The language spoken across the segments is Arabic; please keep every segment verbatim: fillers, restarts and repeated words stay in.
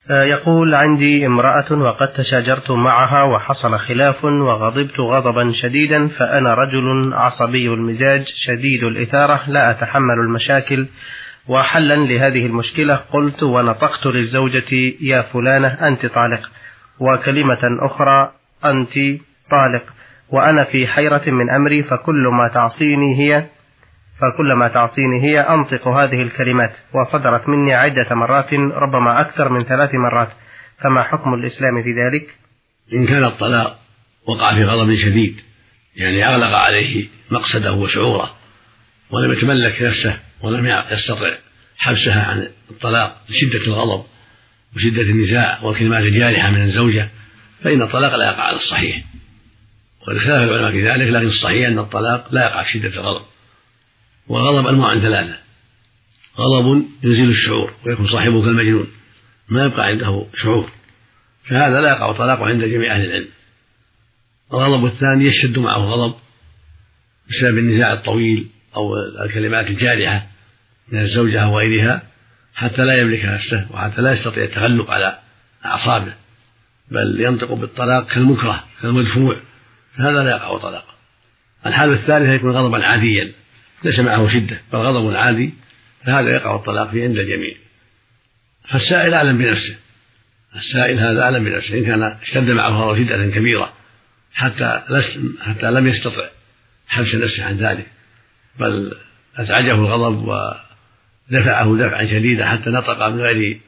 يقول: عندي امرأة وقد تشاجرت معها وحصل خلاف وغضبت غضبا شديدا، فأنا رجل عصبي المزاج شديد الإثارة لا أتحمل المشاكل، وحلا لهذه المشكلة قلت ونطقت للزوجة: يا فلانة أنت طالق، وكلمة أخرى: أنت طالق، وأنا في حيرة من أمري، فكل ما تعصيني هي فكل ما تعصيني هي أنطق هذه الكلمات، وصدرت مني عدة مرات ربما أكثر من ثلاث مرات، فما حكم الإسلام في ذلك؟ إن كان الطلاق وقع في غضب شديد، يعني أغلق عليه مقصده وشعوره ولم يتملك نفسه ولم يستطع حبسها عن الطلاق لشدة الغضب وشدة النزاع والكلمات الجارحة من الزوجة، فإن الطلاق لا يقع على الصحيح، ولخلاف العلماء في ذلك، لكن الصحيح أن الطلاق لا يقع في شدة الغضب. والغضب أنواع ثلاثة: غضب ينزل الشعور ويكون صاحبه كالمجنون ما يبقى عنده شعور، فهذا لا يقع طلاقه عند جميع أهل العلم. الغضب الثاني يشتد معه غضب بسبب النزاع الطويل أو الكلمات الجارحة من الزوجة أو غيرها حتى لا يملك نفسه وحتى لا يستطيع التغلب على أعصابه، بل ينطق بالطلاق كالمكره كالمدفوع، فهذا لا يقع طلاقه. الحالة الثالثة يكون غضبا عاديا ليس معه شدة بل غضب عادي، فهذا يقع الطلاق فيه عند الجميع. فالسائل أعلم بنفسه، السائل هذا أعلم بنفسه، إن كان اشتد معه غضب شدة كبيرة حتى, حتى لم يستطع حبس نفسه عن ذلك، بل أزعجه الغضب ودفعه دفعا شديدا حتى نطق من غير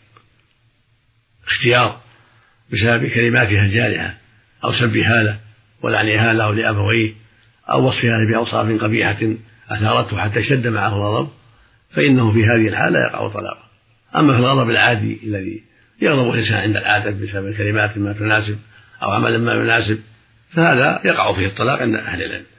اختيار بسبب كلماتها الجارحة أو سبها له ولعنها له لأبويه أو وصفها بأوصاف قبيحة أثارته حتى اشتد معه الغضب، فإنه في هذه الحالة يقع طلاقه. أما في الغضب العادي الذي يغضب الإنسان عند العادة بسبب كلمات ما تناسب أو عمل ما يناسب، فهذا يقع فيه الطلاق عند أهل العلم.